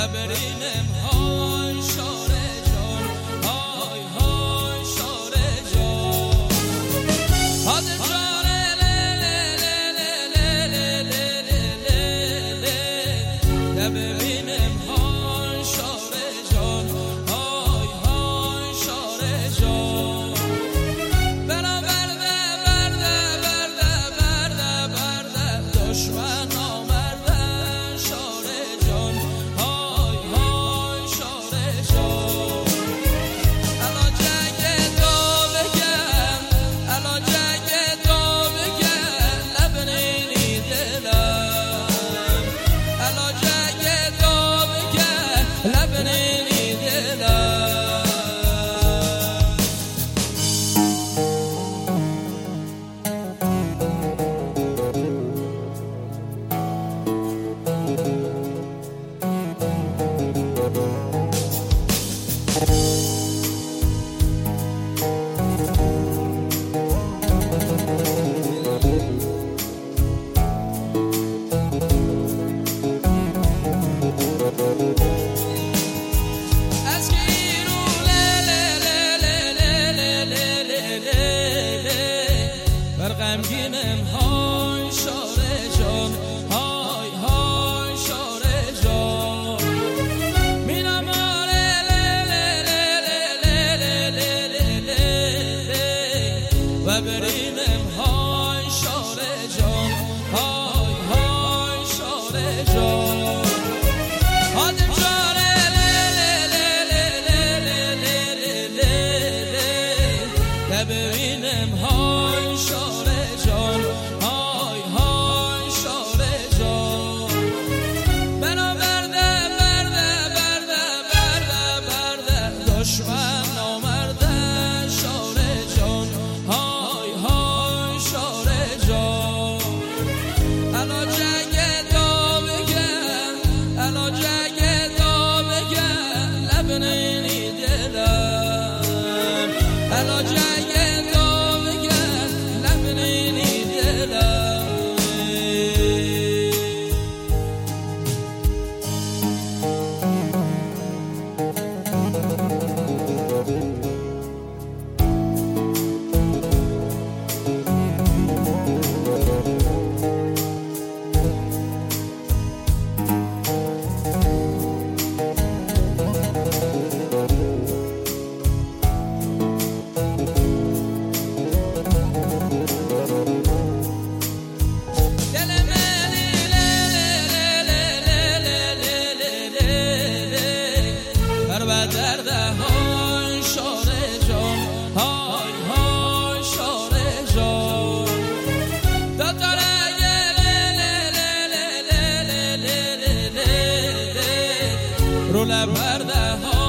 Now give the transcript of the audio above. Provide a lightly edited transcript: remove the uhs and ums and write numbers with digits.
و برینم های شاره جان، های های شاره جان. حاضر جاره و برینم های شاره جان، های های شاره جان. برا برده برده برده برده برده دشمن آمرده شاره جان، های های شاره جان. الا جنگ دو بگن، الا جنگ دو بگن لبنینی دلم، الا جنگ دو بگن لبنینی دلم. غمگینم های شاره جان، های های شاره جان. مینم آره و برینم های شاره جان، های های شاره جان. حاضر جاره و برینم های شاره جان، های های شاره جان. برا برده برده برده برده برده دشمن آمرده شاره جان، های های شاره جان. الا جنگ دو بگن، الا جنگ دو بگن لبنینی دلم، الا جنگ دو بگن لبنینی دلم. درده های شاره جان، های های شاره جان. داداره رو لبرده ها